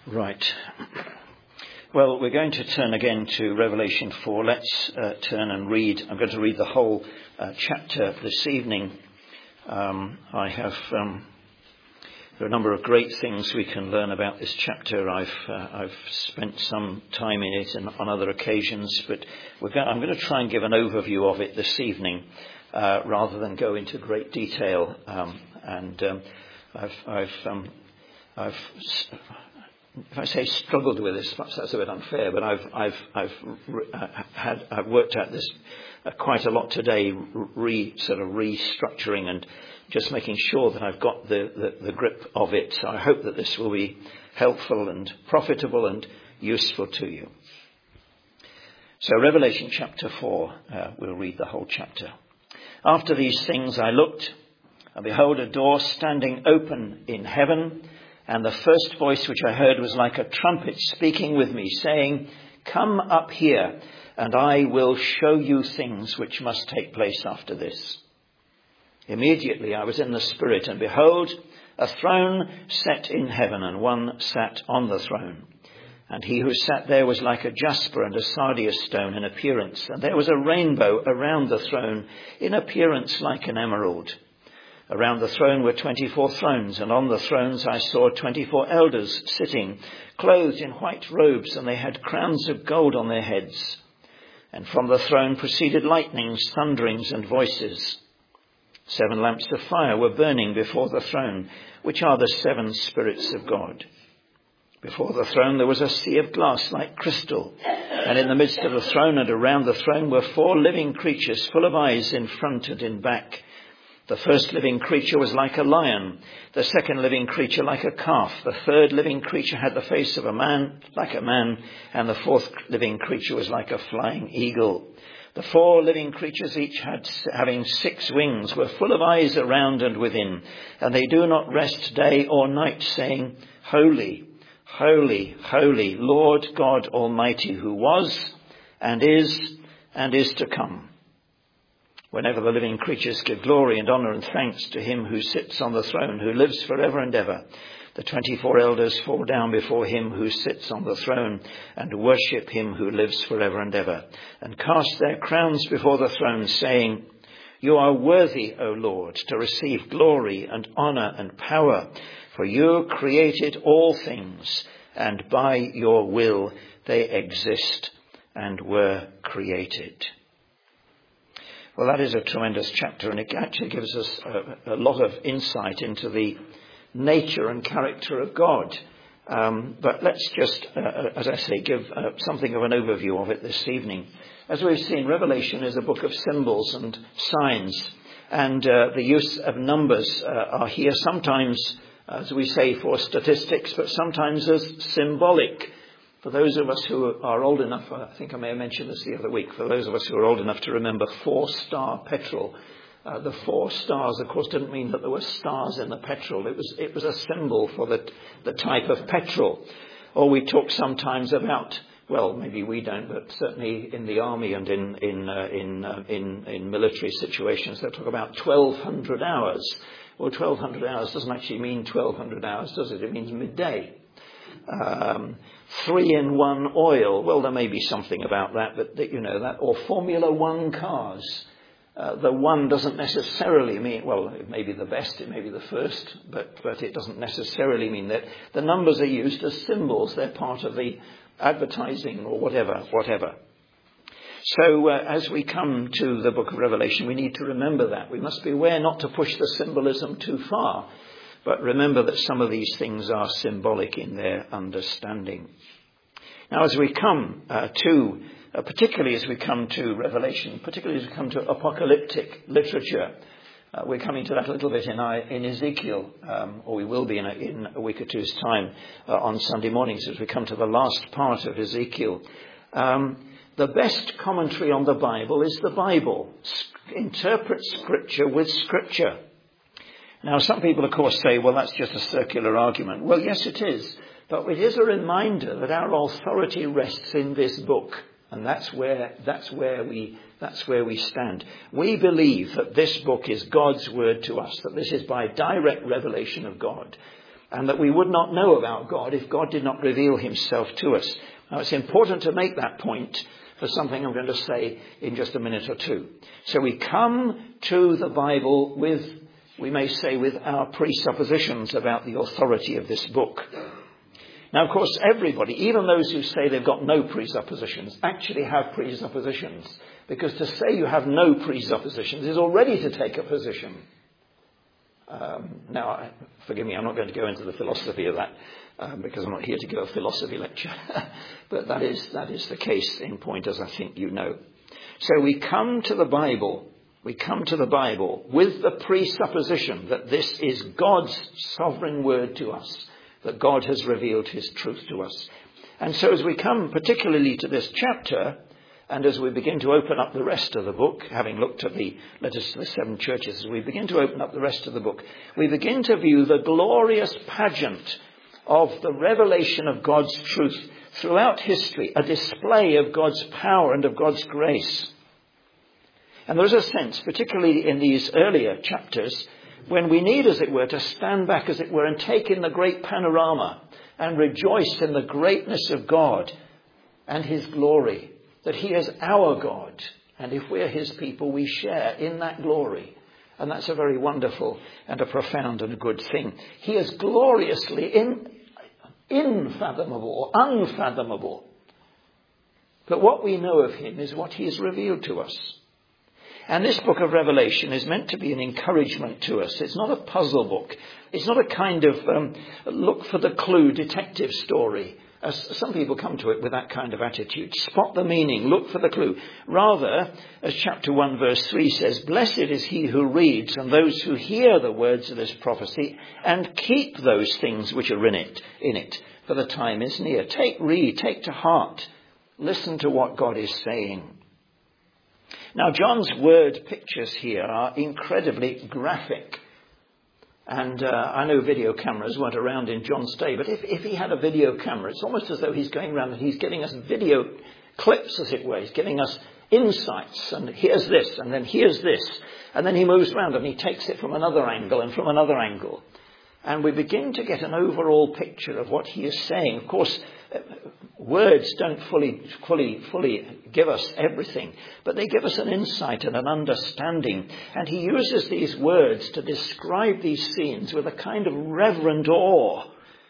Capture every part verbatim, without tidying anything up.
Right. Well, we're going to turn again to Revelation four. Let's uh, turn and read. I'm going to read the whole uh, chapter this evening. Um, I have um, there are a number of great things we can learn about this chapter. I've uh, I've spent some time in it and on other occasions, but we're going, I'm going to try and give an overview of it this evening uh, rather than go into great detail. Um, and um, I've I've um, I've If I say struggled with this, perhaps that's a bit unfair, but I've I've I've uh, had I've worked at this uh, quite a lot today, re sort of restructuring and just making sure that I've got the, the, the grip of it. So I hope that this will be helpful and profitable and useful to you. So Revelation chapter four, uh, we'll read the whole chapter. After these things I looked, and behold, a door standing open in heaven. And the first voice which I heard was like a trumpet speaking with me, saying, "Come up here, and I will show you things which must take place after this." Immediately I was in the Spirit, and behold, a throne set in heaven, and one sat on the throne. And he who sat there was like a jasper and a sardius stone in appearance. And there was a rainbow around the throne, in appearance like an emerald. Around the throne were twenty-four thrones, and on the thrones I saw twenty-four elders sitting, clothed in white robes, and they had crowns of gold on their heads. And from the throne proceeded lightnings, thunderings, and voices. Seven lamps of fire were burning before the throne, which are the seven spirits of God. Before the throne there was a sea of glass like crystal, and in the midst of the throne and around the throne were four living creatures, full of eyes in front and in back. The first living creature was like a lion, the second living creature like a calf, the third living creature had the face of a man, like a man, and the fourth living creature was like a flying eagle. The four living creatures, each had having six wings, were full of eyes around and within, and they do not rest day or night, saying, "Holy, holy, holy, Lord God Almighty, who was, and is, and is to come." Whenever the living creatures give glory and honour and thanks to him who sits on the throne, who lives forever and ever, the twenty-four elders fall down before him who sits on the throne and worship him who lives forever and ever, and cast their crowns before the throne, saying, "You are worthy, O Lord, to receive glory and honour and power, for you created all things, and by your will they exist and were created." Well, that is a tremendous chapter, and it actually gives us a, a lot of insight into the nature and character of God. Um, but let's just, uh, as I say, give uh, something of an overview of it this evening. As we've seen, Revelation is a book of symbols and signs, and uh, the use of numbers uh, are here sometimes, as we say, for statistics, but sometimes as symbolic. For those of us who are old enough, I think I may have mentioned this the other week, for those of us who are old enough to remember four-star petrol, uh, the four stars, of course, didn't mean that there were stars in the petrol. It was it was a symbol for the, the type of petrol. Or we talk sometimes about, well, maybe we don't, but certainly in the army and in in uh, in, uh, in in military situations, they talk about twelve hundred hours. Well, twelve hundred hours doesn't actually mean twelve hundred hours, does it? It means midday. Um, three in one oil. Well, there may be something about that, but that, you know that, or Formula One cars. Uh, the one doesn't necessarily mean, well, it may be the best, it may be the first, but but it doesn't necessarily mean that. The numbers are used as symbols. They're part of the advertising or whatever, whatever. So uh, as we come to the book of Revelation, we need to remember that. We must be aware not to push the symbolism too far. But remember that some of these things are symbolic in their understanding. Now, as we come uh, to, uh, particularly as we come to Revelation, particularly as we come to apocalyptic literature, uh, we're coming to that a little bit in, I, in Ezekiel, um, or we will be in a, in a week or two's time uh, on Sunday mornings as we come to the last part of Ezekiel. Um, the best commentary on the Bible is the Bible. S- interpret Scripture with Scripture. Now, some people, of course, say, well, that's just a circular argument. Well, yes, it is. But it is a reminder that our authority rests in this book. And that's where, that's where we, that's where we stand. We believe that this book is God's word to us, that this is by direct revelation of God. and that we would not know about God if God did not reveal himself to us. Now, it's important to make that point for something I'm going to say in just a minute or two. So we come to the Bible with, we may say, with our presuppositions about the authority of this book. Now, of course, everybody, even those who say they've got no presuppositions, actually have presuppositions. Because to say you have no presuppositions is already to take a position. Um, now, forgive me, I'm not going to go into the philosophy of that, um, because I'm not here to give a philosophy lecture. But that is that is the case in point, as I think you know. So we come to the Bible, we come to the Bible with the presupposition that this is God's sovereign word to us, that God has revealed his truth to us. And so as we come particularly to this chapter, and as we begin to open up the rest of the book, having looked at the letters to the seven churches, as we begin to open up the rest of the book, we begin to view the glorious pageant of the revelation of God's truth throughout history, a display of God's power and of God's grace. And there is a sense, particularly in these earlier chapters, when we need, as it were, to stand back, as it were, and take in the great panorama and rejoice in the greatness of God and his glory. That he is our God, and if we're his people, we share in that glory. And that's a very wonderful and a profound and a good thing. He is gloriously in, unfathomable, unfathomable. But what we know of him is what he has revealed to us. And this book of Revelation is meant to be an encouragement to us. It's not a puzzle book. It's not a kind of um, look for the clue detective story. As some people come to it with that kind of attitude. Spot the meaning, look for the clue. Rather, as chapter one verse three says, blessed is he who reads and those who hear the words of this prophecy and keep those things which are in it, in it, for the time is near. Take, read, take to heart. Listen to what God is saying. Now, John's word pictures here are incredibly graphic. And uh, I know video cameras weren't around in John's day, but if, if he had a video camera, it's almost as though he's going around and he's giving us video clips, as it were. He's giving us insights, and here's this, and then here's this. And then he moves around and he takes it from another angle and from another angle. And we begin to get an overall picture of what he is saying. Of course, words don't fully, fully, fully give us everything, but they give us an insight and an understanding. And he uses these words to describe these scenes with a kind of reverent awe.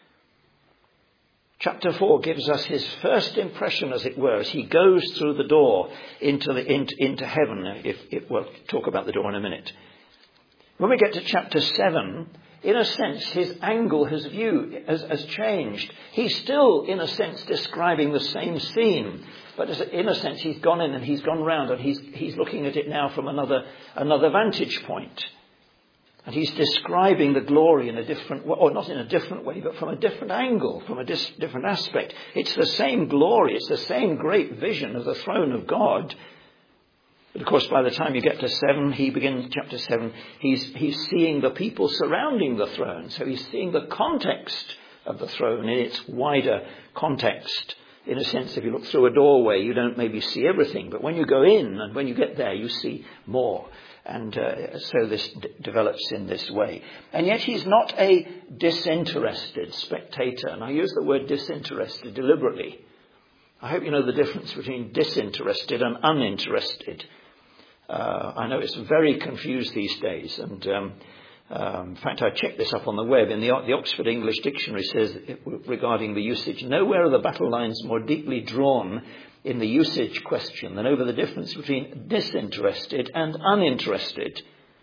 Chapter four gives us his first impression, as it were, as he goes through the door into the into, into heaven. If, if we'll talk about the door in a minute. When we get to chapter seven, in a sense, his angle, his view has, has changed. He's still, in a sense, describing the same scene. But in a sense, he's gone in and he's gone round and he's, he's looking at it now from another, another vantage point. And he's describing the glory in a different way, or not in a different way, but from a different angle, from a dis- different aspect. It's the same glory, it's the same great vision of the throne of God. But of course, by the time you get to seven, he begins chapter seven, he's, he's seeing the people surrounding the throne. So he's seeing the context of the throne in its wider context. In a sense, if you look through a doorway, you don't maybe see everything. But when you go in and when you get there, you see more. And uh, so this d- develops in this way. And yet he's not a disinterested spectator. And I use the word disinterested deliberately. I hope you know the difference between disinterested and uninterested. Uh, I know it's very confused these days, and um, um, in fact I checked this up on the web. In the, the Oxford English Dictionary says it, regarding the usage, nowhere are the battle lines more deeply drawn in the usage question than over the difference between disinterested and uninterested.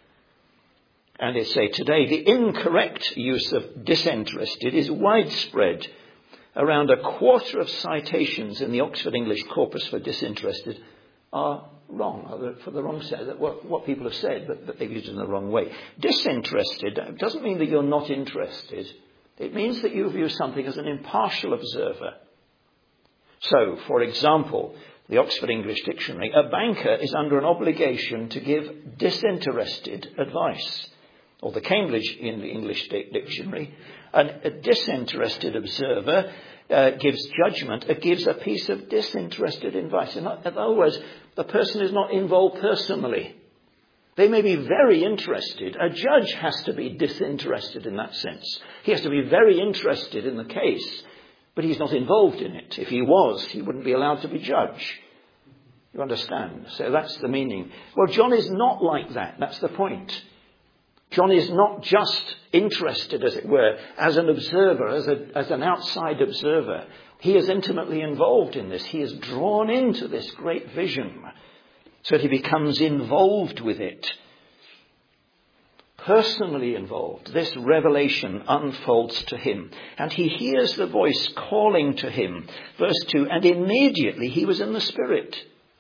And they say today the incorrect use of disinterested is widespread. Around a quarter of citations in the Oxford English corpus for disinterested are wrong, for the wrong set, what, what people have said, but, but they've used it in the wrong way. Disinterested doesn't mean that you're not interested. It means that you view something as an impartial observer. So, for example, the Oxford English Dictionary, a banker is under an obligation to give disinterested advice. Or the Cambridge English Dictionary, a disinterested observer uh, gives judgment, it gives a piece of disinterested advice. In other words, the person is not involved personally. They may be very interested. A judge has to be disinterested in that sense. He has to be very interested in the case, but he's not involved in it. If he was, he wouldn't be allowed to be judge. You understand? So that's the meaning. Well, John is not like that. That's the point. John is not just interested, as it were, as an observer, as, a, as an outside observer. He is intimately involved in this. He is drawn into this great vision so that he becomes involved with it. Personally involved. This revelation unfolds to him. And he hears the voice calling to him. Verse two, and immediately he was in the Spirit.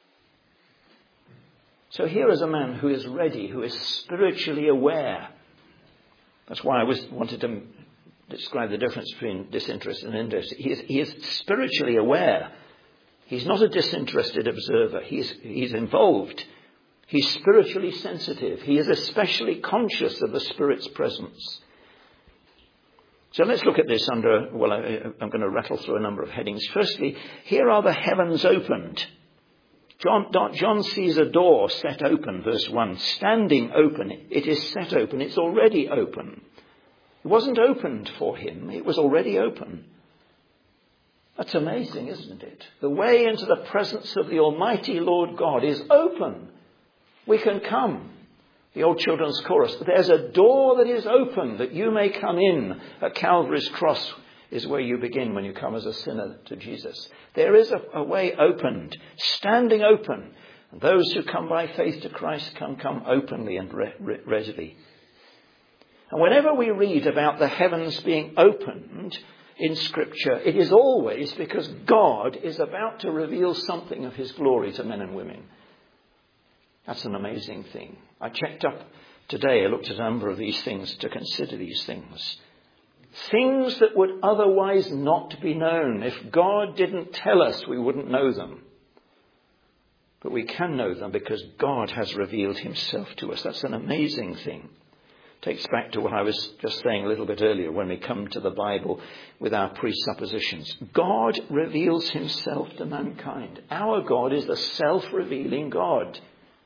So here is a man who is ready, who is spiritually aware. That's why I was wanted to describe the difference between disinterest and interest. He is, he is spiritually aware. He's not a disinterested observer. He's, he's involved. He's spiritually sensitive. He is especially conscious of the Spirit's presence. So let's look at this under, well, I, I'm going to rattle through a number of headings. Firstly, here are the heavens opened. John, John sees a door set open, verse one, standing open. It is set open. It's already open. It wasn't opened for him. It was already open. That's amazing, isn't it? The way into the presence of the Almighty Lord God is open. We can come. The old children's chorus. There's a door that is open that you may come in. At Calvary's cross is where you begin when you come as a sinner to Jesus. There is a, a way opened, standing open. And those who come by faith to Christ can come openly and re- re- readily. And whenever we read about the heavens being opened in Scripture, it is always because God is about to reveal something of his glory to men and women. That's an amazing thing. I checked up today, I looked at a number of these things to consider these things. Things that would otherwise not be known. If God didn't tell us, we wouldn't know them. But we can know them because God has revealed himself to us. That's an amazing thing. Takes back to what I was just saying a little bit earlier when we come to the Bible with our presuppositions. God reveals himself to mankind. Our God is the self-revealing God.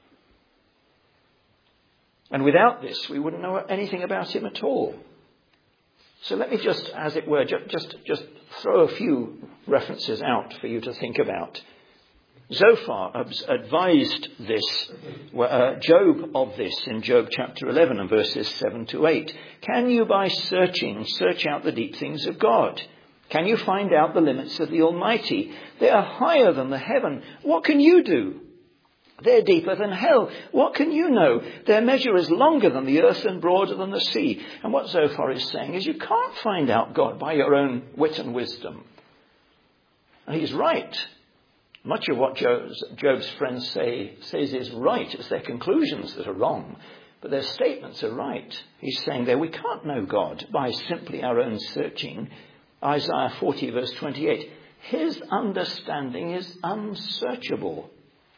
And without this, we wouldn't know anything about him at all. So let me just, as it were, just, just, just throw a few references out for you to think about. Zophar advised this, uh, Job of this in Job chapter eleven and verses seven to eight. Can you by searching search out the deep things of God? Can you find out the limits of the Almighty? They are higher than the heaven. What can you do? They're deeper than hell. What can you know? Their measure is longer than the earth and broader than the sea. And what Zophar is saying is you can't find out God by your own wit and wisdom. And he's right. Much of what Job's, Job's friends say says is right. It's their conclusions that are wrong. But their statements are right. He's saying there we can't know God by simply our own searching. Isaiah forty verse twenty-eight. His understanding is unsearchable.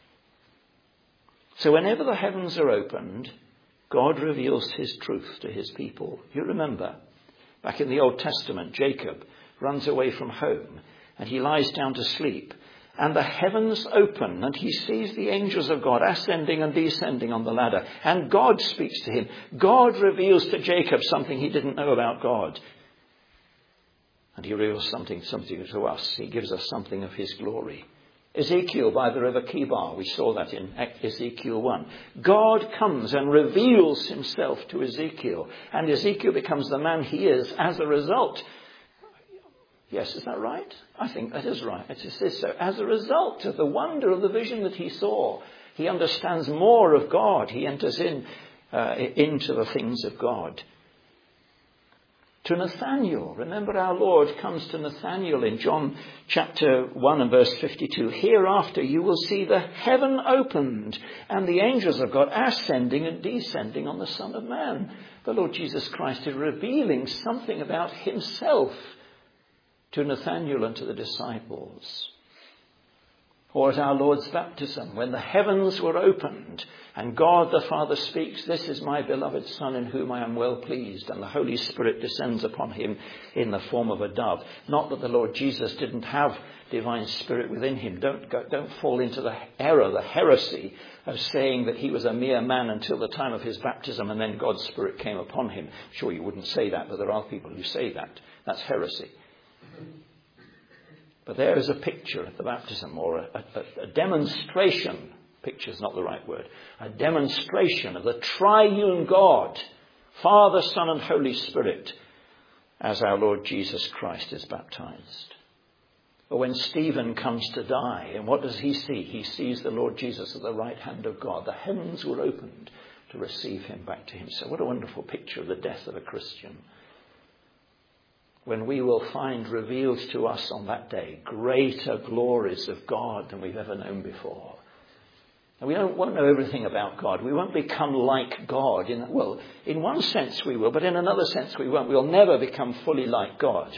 So whenever the heavens are opened, God reveals his truth to his people. You remember, back in the Old Testament, Jacob runs away from home and he lies down to sleep. And the heavens open and he sees the angels of God ascending and descending on the ladder. And God speaks to him. God reveals to Jacob something he didn't know about God. And he reveals something, something to us. He gives us something of his glory. Ezekiel by the river Kibar, we saw that in Ezekiel one. God comes and reveals himself to Ezekiel, and Ezekiel becomes the man he is as a result. Yes, is that right? I think that is right. It is so. As a result of the wonder of the vision that he saw, he understands more of God. He enters in uh, into the things of God. To Nathanael, remember our Lord comes to Nathanael in John chapter one and verse fifty-two. Hereafter you will see the heaven opened and the angels of God ascending and descending on the Son of Man. The Lord Jesus Christ is revealing something about himself to Nathanael and to the disciples. Or at our Lord's baptism, when the heavens were opened and God the Father speaks, "This is my beloved Son in whom I am well pleased," and the Holy Spirit descends upon him in the form of a dove. Not that the Lord Jesus didn't have divine spirit within him. Don't go, don't fall into the error, the heresy of saying that he was a mere man until the time of his baptism and then God's Spirit came upon him. Sure, you wouldn't say that, but there are people who say that. That's heresy. But there is a picture at the baptism, or a, a, a demonstration, picture's not the right word, a demonstration of the triune God, Father, Son and Holy Spirit, as our Lord Jesus Christ is baptized. Or when Stephen comes to die, and what does he see? He sees the Lord Jesus at the right hand of God. The heavens were opened to receive him back to himself. What a wonderful picture of the death of a Christian. When we will find revealed to us on that day greater glories of God than we've ever known before. And we don't, won't know everything about God. We won't become like God. In, well, in one sense we will, but in another sense we won't. We'll never become fully like God.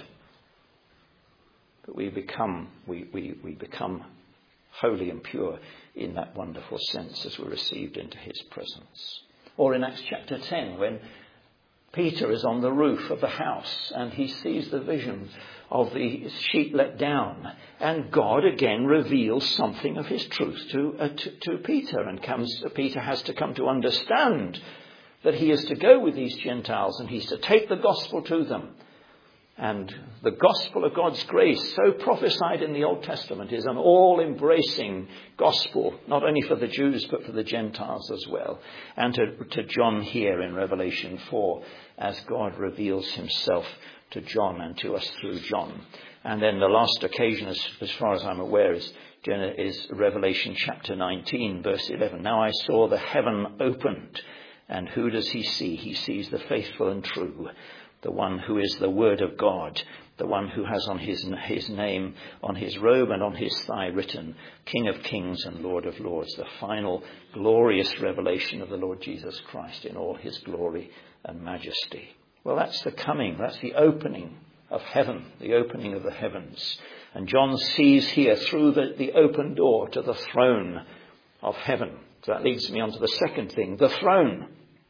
But we become, we, we, we become holy and pure in that wonderful sense as we're received into his presence. Or in Acts chapter ten, when Peter is on the roof of the house and he sees the vision of the sheet let down, and God again reveals something of his truth to, uh, to, to Peter, and comes, uh, Peter has to come to understand that he is to go with these Gentiles and he's to take the gospel to them. And the gospel of God's grace, so prophesied in the Old Testament, is an all-embracing gospel, not only for the Jews but for the Gentiles as well. And to, to John here in Revelation four, as God reveals himself to John and to us through John. And then the last occasion, as, as far as I'm aware, is, is Revelation chapter nineteen, verse eleven. "Now I saw the heaven opened, and who does he see? He sees the faithful and true, the one who is the Word of God, the one who has on his, his name, on his robe and on his thigh written, King of Kings and Lord of Lords," the final glorious revelation of the Lord Jesus Christ in all his glory and majesty. Well, that's the coming, that's the opening of heaven, the opening of the heavens. And John sees here through the, the open door to the throne of heaven. So that leads me on to the second thing, the throne.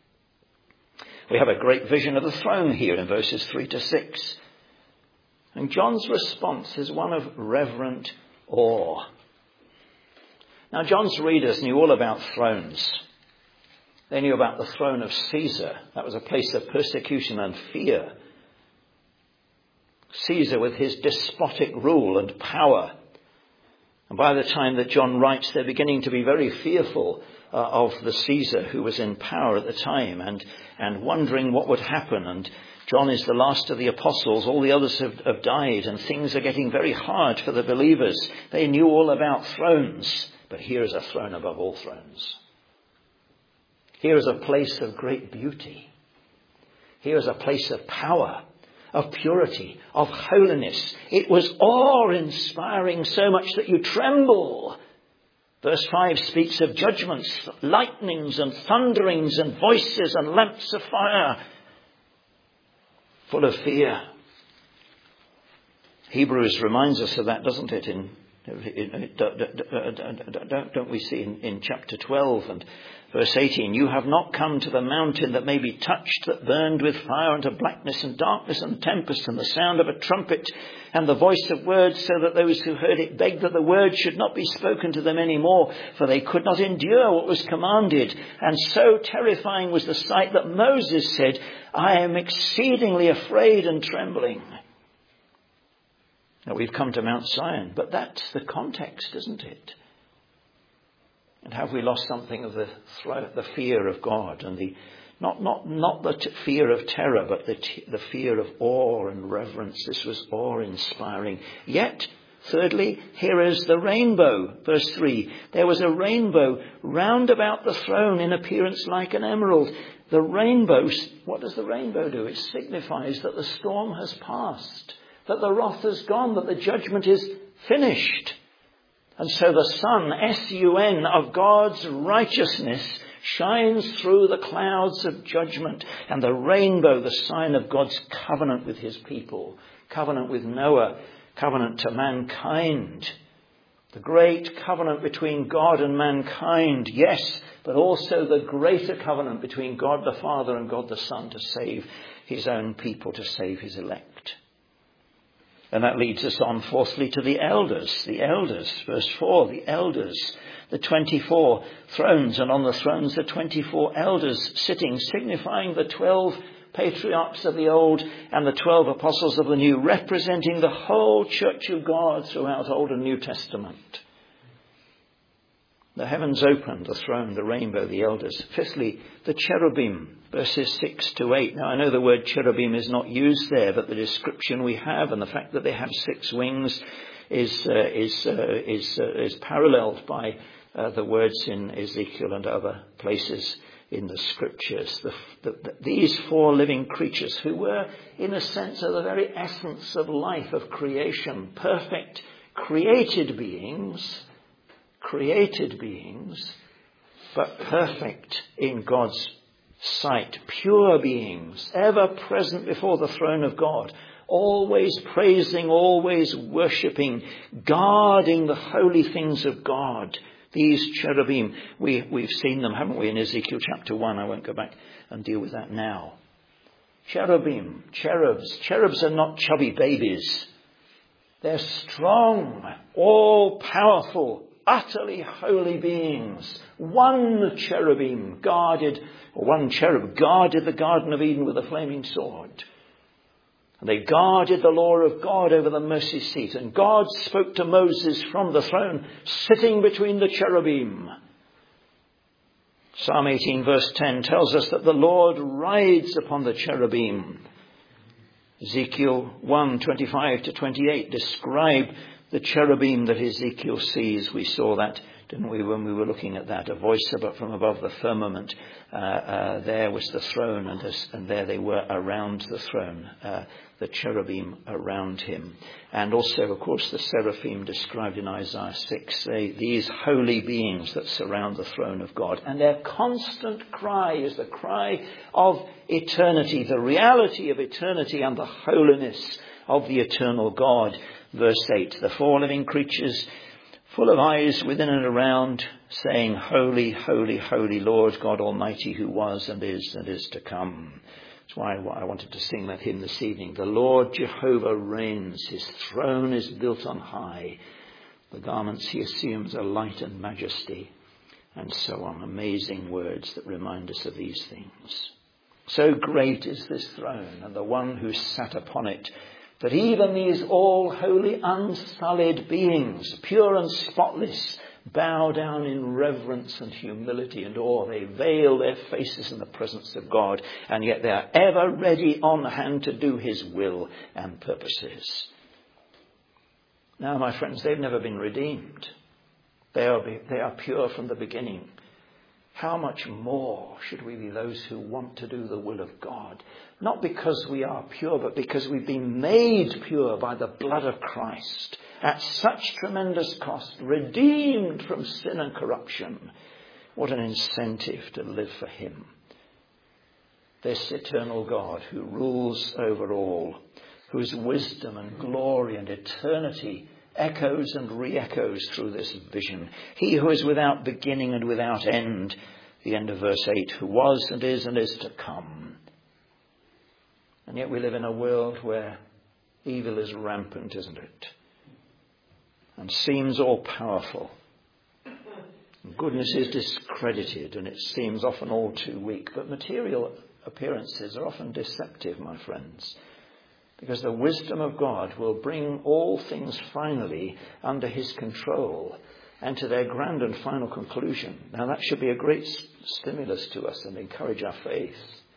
We have a great vision of the throne here in verses three to six. And John's response is one of reverent awe. Now, John's readers knew all about thrones. They knew about the throne of Caesar. That was a place of persecution and fear. Caesar with his despotic rule and power. And by the time that John writes, they're beginning to be very fearful uh, of the Caesar who was in power at the time, and, and wondering what would happen. And John is the last of the apostles. All the others have, have died, and things are getting very hard for the believers. They knew all about thrones, but here is a throne above all thrones. Here is a place of great beauty. Here is a place of power, of purity, of holiness. It was awe-inspiring, so much that you tremble. Verse five speaks of judgments, lightnings and thunderings and voices and lamps of fire, full of fear. Hebrews reminds us of that, doesn't it? In, don't we see in, in chapter twelve and verse eighteen, "You have not come to the mountain that may be touched, that burned with fire, and to blackness and darkness and tempest and the sound of a trumpet and the voice of words, so that those who heard it begged that the word should not be spoken to them any more, for they could not endure what was commanded. And so terrifying was the sight that Moses said, I am exceedingly afraid and trembling." Now, we've come to Mount Zion, but that's the context, isn't it? And have we lost something of the the fear of God, and the not not not the t- fear of terror, but the t- the fear of awe and reverence? This was awe-inspiring. Yet, thirdly, here is the rainbow. Verse three. "There was a rainbow round about the throne, in appearance like an emerald." The rainbow, what does the rainbow do? It signifies that the storm has passed, that the wrath has gone, that the judgment is finished. And so the sun, S U N, of God's righteousness shines through the clouds of judgment. And the rainbow, the sign of God's covenant with his people, covenant with Noah, covenant to mankind. The great covenant between God and mankind, yes, but also the greater covenant between God the Father and God the Son to save his own people, to save his elect. And that leads us on, fourthly, to the elders. The elders, verse four, the elders, the twenty-four thrones, and on the thrones the twenty-four elders sitting, signifying the twelve patriarchs of the old and the twelve apostles of the new, representing the whole church of God throughout Old and New Testament. The heavens opened, the throne, the rainbow, the elders. Fifthly, the cherubim, verses six to eight. Now I know the word cherubim is not used there, but the description we have and the fact that they have six wings is uh, is uh, is uh, is paralleled by uh, the words in Ezekiel and other places in the scriptures. The, the, the, these four living creatures who were, in a sense, of the very essence of life, of creation, perfect, created beings, created beings, but perfect in God's sight, pure beings, ever present before the throne of God, always praising, always worshipping, guarding the holy things of God. These cherubim, we, we've seen them, haven't we, in Ezekiel chapter one. I won't go back and deal with that now. Cherubim, cherubs. Cherubs are not chubby babies. They're strong, all-powerful, utterly holy beings. One cherubim guarded, or one cherub guarded the Garden of Eden with a flaming sword. And they guarded the law of God over the mercy seat. And God spoke to Moses from the throne, sitting between the cherubim. Psalm eighteen verse ten tells us that the Lord rides upon the cherubim. Ezekiel one, twenty-five to twenty-eight describe the cherubim that Ezekiel sees. We saw that, didn't we, when we were looking at that? A voice from above the firmament. Uh, uh, there was the throne, and, this, and there they were around the throne, uh, the cherubim around him. And also, of course, the seraphim described in Isaiah six, they, these holy beings that surround the throne of God. And their constant cry is the cry of eternity, the reality of eternity and the holiness of the eternal God. Verse eight, the four living creatures, full of eyes within and around, saying, Holy, holy, holy Lord God Almighty, who was and is and is to come. That's why I wanted to sing that hymn this evening. The Lord Jehovah reigns. His throne is built on high. The garments he assumes are light and majesty. And so on. Amazing words that remind us of these things. So great is this throne and the one who sat upon it, that even these all holy, unsullied beings, pure and spotless, bow down in reverence and humility and awe. They veil their faces in the presence of God, and yet they are ever ready on hand to do his will and purposes. Now, my friends, they've never been redeemed. They are, they are pure from the beginning. How much more should we be those who want to do the will of God? Not because we are pure, but because we've been made pure by the blood of Christ at such tremendous cost, redeemed from sin and corruption. What an incentive to live for him. This eternal God who rules over all, whose wisdom and glory and eternity echoes and re-echoes through this vision. He who is without beginning and without end, the end of verse eight, who was and is and is to come. And yet we live in a world where evil is rampant, isn't it? And seems all powerful. And goodness is discredited, and it seems often all too weak. But material appearances are often deceptive, my friends. Because the wisdom of God will bring all things finally under his control and to their grand and final conclusion. Now that should be a great stimulus to us and encourage our faith.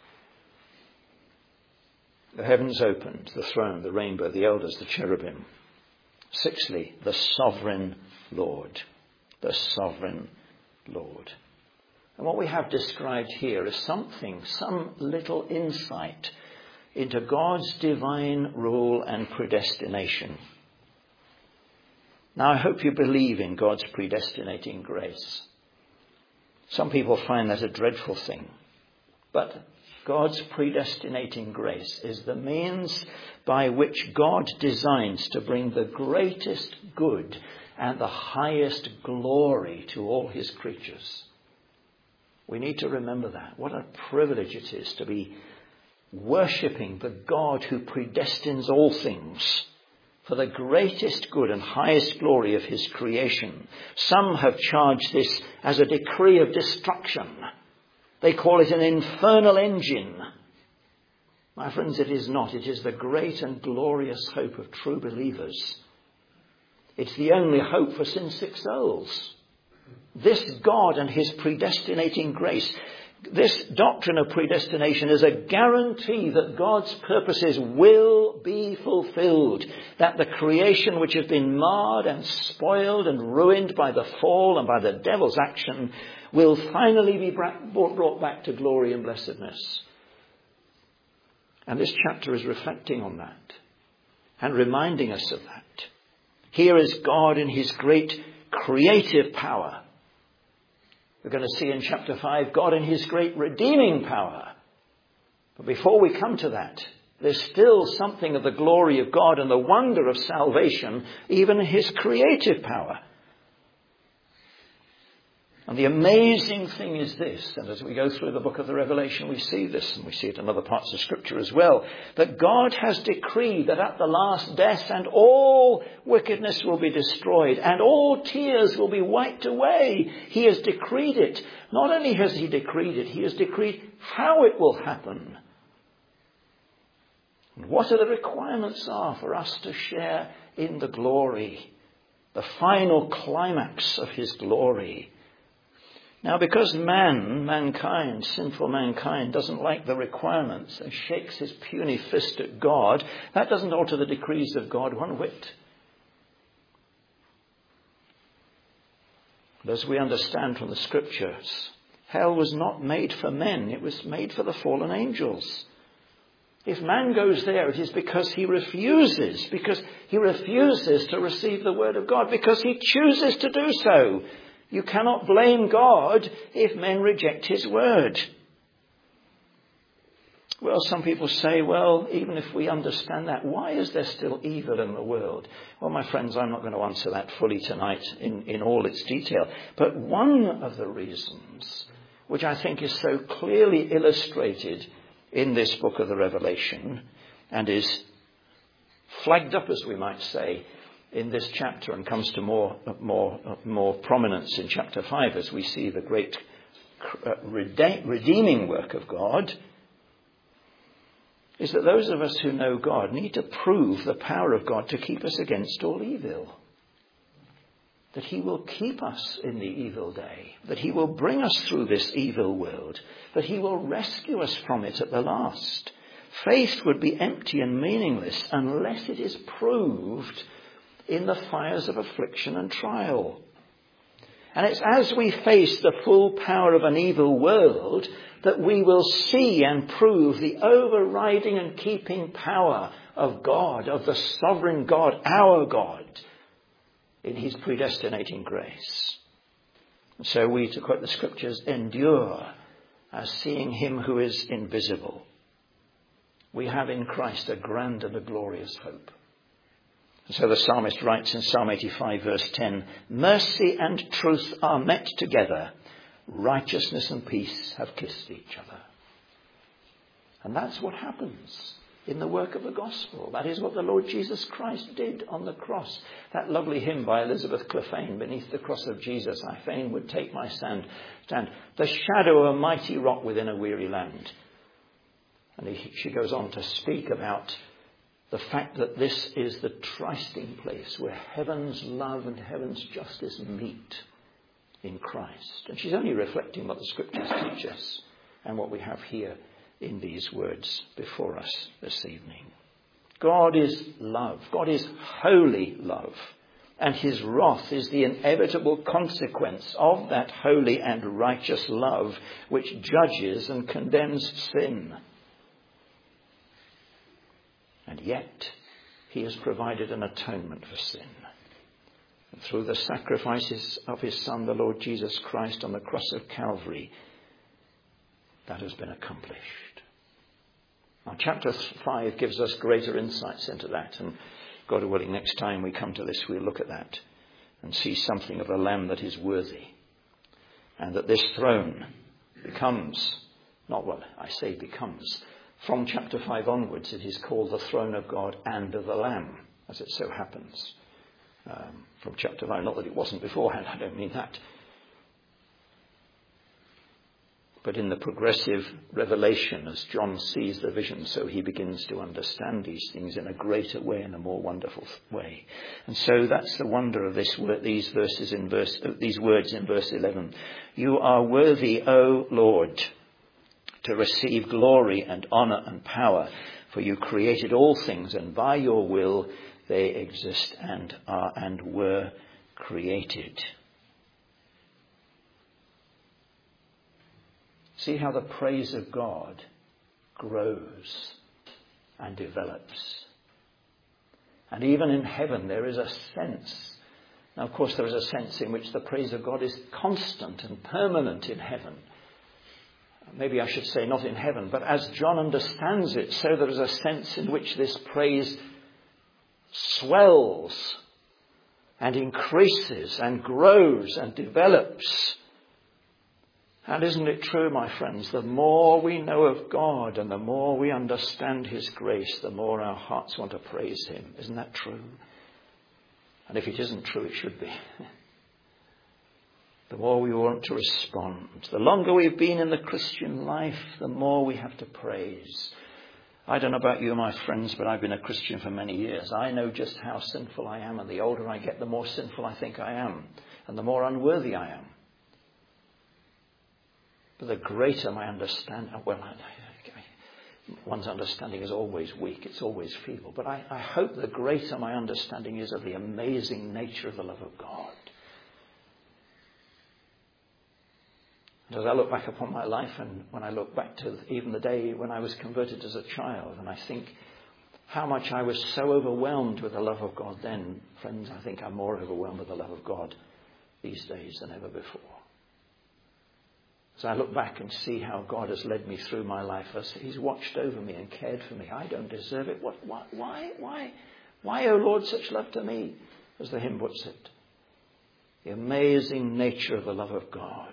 The heavens opened, the throne, the rainbow, the elders, the cherubim. Sixthly, the sovereign Lord. The sovereign Lord. And what we have described here is something, some little insight into God's divine rule and predestination. Now, I hope you believe in God's predestinating grace. Some people find that a dreadful thing. But God's predestinating grace is the means by which God designs to bring the greatest good and the highest glory to all his creatures. We need to remember that. What a privilege it is to be worshipping the God who predestines all things for the greatest good and highest glory of his creation. Some have charged this as a decree of destruction. They call it an infernal engine. My friends, it is not. It is the great and glorious hope of true believers. It's the only hope for sin-sick souls. This God and his predestinating grace, this doctrine of predestination is a guarantee that God's purposes will be fulfilled, that the creation which has been marred and spoiled and ruined by the fall and by the devil's action will finally be brought back to glory and blessedness. And this chapter is reflecting on that and reminding us of that. Here is God in his great creative power. We're going to see in chapter five God in his great redeeming power. But before we come to that, there's still something of the glory of God and the wonder of salvation, even in his creative power. And the amazing thing is this, and as we go through the book of the Revelation, we see this, and we see it in other parts of Scripture as well, that God has decreed that at the last death and all wickedness will be destroyed and all tears will be wiped away. He has decreed it. Not only has he decreed it, he has decreed how it will happen. And what are the requirements are for us to share in the glory, the final climax of his glory. Now, because man, mankind, sinful mankind, doesn't like the requirements and shakes his puny fist at God, that doesn't alter the decrees of God one whit. But as we understand from the Scriptures, hell was not made for men, it was made for the fallen angels. If man goes there, it is because he refuses, because he refuses to receive the word of God, because he chooses to do so. You cannot blame God if men reject his word. Well, some people say, well, even if we understand that, why is there still evil in the world? Well, my friends, I'm not going to answer that fully tonight in, in all its detail. But one of the reasons, which I think is so clearly illustrated in this book of the Revelation, and is flagged up, as we might say, in this chapter, and comes to more more more prominence in chapter five as we see the great redeeming work of God, is that those of us who know God need to prove the power of God to keep us against all evil. That he will keep us in the evil day, that he will bring us through this evil world, that he will rescue us from it at the last. Faith would be empty and meaningless unless it is proved in the fires of affliction and trial. And it's as we face the full power of an evil world that we will see and prove the overriding and keeping power of God, of the sovereign God, our God, in his predestinating grace. And so we, to quote the Scriptures, endure as seeing him who is invisible. We have in Christ a grand and a glorious hope. So the psalmist writes in Psalm eighty-five, verse ten, mercy and truth are met together. Righteousness and peace have kissed each other. And that's what happens in the work of the gospel. That is what the Lord Jesus Christ did on the cross. That lovely hymn by Elizabeth Clephane, beneath the cross of Jesus, I fain would take my stand. stand the shadow of a mighty rock within a weary land. And he, she goes on to speak about the fact that this is the trysting place where heaven's love and heaven's justice meet in Christ. And she's only reflecting what the Scriptures teach us and what we have here in these words before us this evening. God is love. God is holy love. And his wrath is the inevitable consequence of that holy and righteous love which judges and condemns sin. And yet, he has provided an atonement for sin. And through the sacrifices of his Son, the Lord Jesus Christ, on the cross of Calvary, that has been accomplished. Now, chapter five gives us greater insights into that. And God willing, next time we come to this, we'll look at that and see something of a Lamb that is worthy. And that this throne becomes, not what I say becomes, from chapter five onwards it is called the throne of God and of the Lamb, as it so happens. Um, from chapter five, not that it wasn't beforehand, I don't mean that. But in the progressive revelation, as John sees the vision, so he begins to understand these things in a greater way, in a more wonderful way. And so that's the wonder of this word, these verses in verse, these words in verse eleven. You are worthy, O Lord, to receive glory and honour and power, for you created all things, and by your will they exist and are and were created. See how the praise of God grows and develops. And even in heaven there is a sense. Now, of course, there is a sense in which the praise of God is constant and permanent in heaven. Maybe I should say not in heaven, but as John understands it, so there is a sense in which this praise swells and increases and grows and develops. And isn't it true, my friends, the more we know of God and the more we understand his grace, the more our hearts want to praise him. Isn't that true? And if it isn't true, it should be. The more we want to respond. The longer we've been in the Christian life, the more we have to praise. I don't know about you, my friends, but I've been a Christian for many years. I know just how sinful I am, and the older I get, the more sinful I think I am, and the more unworthy I am. But the greater my understanding, well, I, I, one's understanding is always weak, it's always feeble. But I, I hope the greater my understanding is of the amazing nature of the love of God. And as I look back upon my life, and when I look back to even the day when I was converted as a child, and I think how much I was so overwhelmed with the love of God then, friends, I think I'm more overwhelmed with the love of God these days than ever before. As I look back and see how God has led me through my life, as he's watched over me and cared for me. I don't deserve it. What, why, why, why, why, O Lord, such love to me, as the hymn puts it. The amazing nature of the love of God.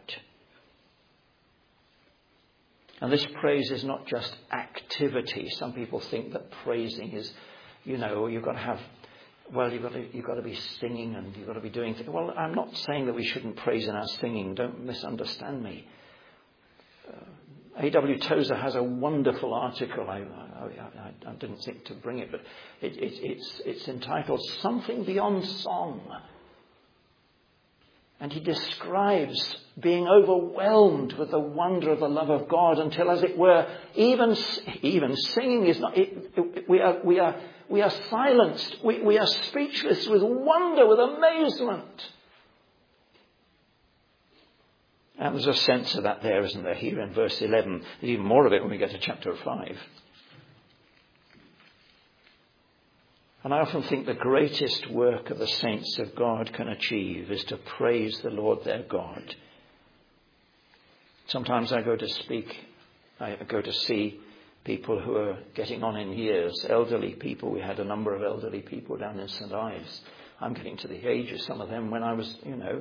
And this praise is not just activity. Some people think that praising is, you know, you've got to have, well, you've got to, you've got to be singing and you've got to be doing things. Well, I'm not saying that we shouldn't praise in our singing. Don't misunderstand me. Uh, A W Tozer has a wonderful article. I, I, I, I didn't think to bring it, but it, it, it's, it's entitled Something Beyond Song. And he describes being overwhelmed with the wonder of the love of God until, as it were, even even singing is not. It, it, we are we are we are silenced. We, we are speechless with wonder, with amazement. And there's a sense of that there, isn't there? Here in verse eleven, there's even more of it when we get to chapter five. And I often think the greatest work of the saints of God can achieve is to praise the Lord their God. Sometimes I go to speak, I go to see people who are getting on in years, elderly people. We had a number of elderly people down in Saint Ives. I'm getting to the age of some of them when I was, you know.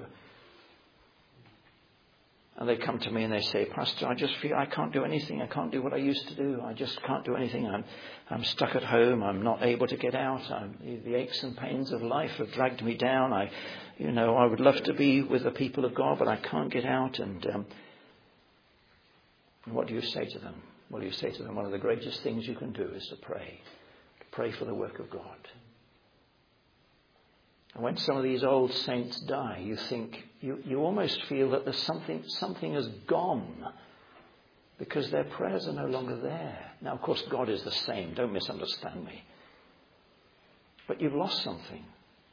And they come to me and they say, Pastor, I just feel I can't do anything. I can't do what I used to do. I just can't do anything. I'm I'm stuck at home. I'm not able to get out. I'm, the aches and pains of life have dragged me down. I, you know, I would love to be with the people of God, but I can't get out. And, um, and what do you say to them? Well, you say to them, one of the greatest things you can do is to pray. To pray for the work of God. And when some of these old saints die, you think, you, you almost feel that there's something, something has gone because their prayers are no longer there. Now, of course, God is the same. Don't misunderstand me. But you've lost something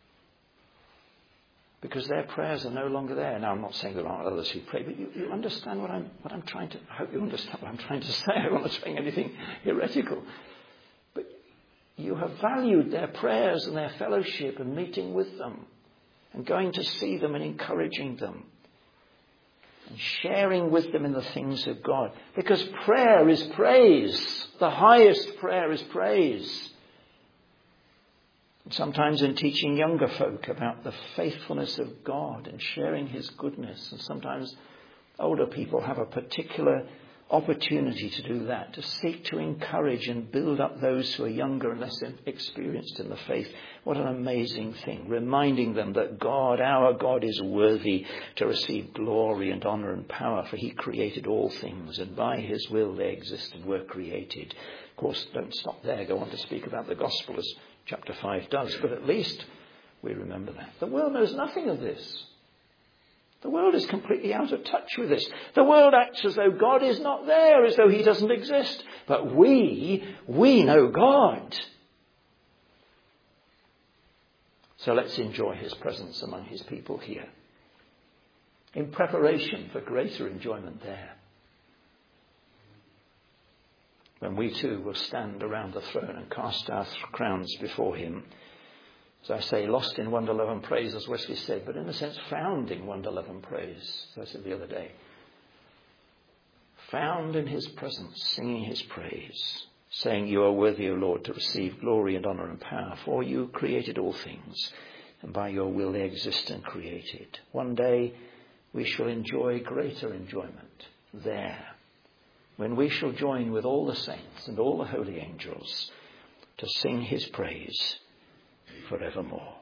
because their prayers are no longer there. Now, I'm not saying there aren't others who pray, but you, you understand what I'm, what I'm trying to, I hope you understand what I'm trying to say. I'm not saying anything heretical. You have valued their prayers and their fellowship and meeting with them and going to see them and encouraging them and sharing with them in the things of God. Because prayer is praise. The highest prayer is praise. Sometimes in teaching younger folk about the faithfulness of God and sharing his goodness. And sometimes older people have a particular opportunity to do that, to seek to encourage and build up those who are younger and less experienced in the faith. What an amazing thing, reminding them that God, our God, is worthy to receive glory and honour and power, for he created all things, and by his will they exist and were created. Of course, don't stop there, go on to speak about the gospel as chapter five does, but at least we remember that. The world knows nothing of this. The world is completely out of touch with this. The world acts as though God is not there, as though he doesn't exist. But we, we know God. So let's enjoy his presence among his people here, in preparation for greater enjoyment there, when we too will stand around the throne and cast our crowns before him. As I say, lost in wonder, love and praise, as Wesley said, but in a sense found in wonder, love and praise, as I said the other day. Found in his presence, singing his praise, saying, you are worthy, O Lord, to receive glory and honour and power, for you created all things, and by your will they exist and created. One day we shall enjoy greater enjoyment there, when we shall join with all the saints and all the holy angels to sing his praise forevermore.